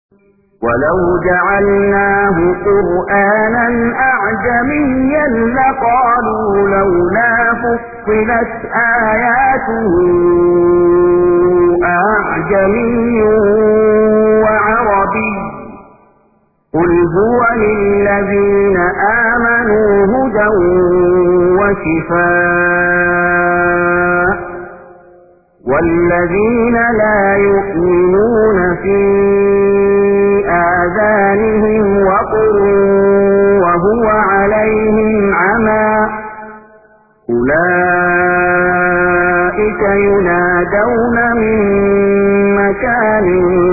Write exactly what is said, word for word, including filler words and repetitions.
ولو جعلناه قرآنا أعجميا لقالوا لولا فصلت آياته أعجمي وعربي قل هو للذين آمنوا هدى وشفاء والذين لا يؤمنون في آذانهم وقر وهو عليهم عمى أولئك ينادون من مكان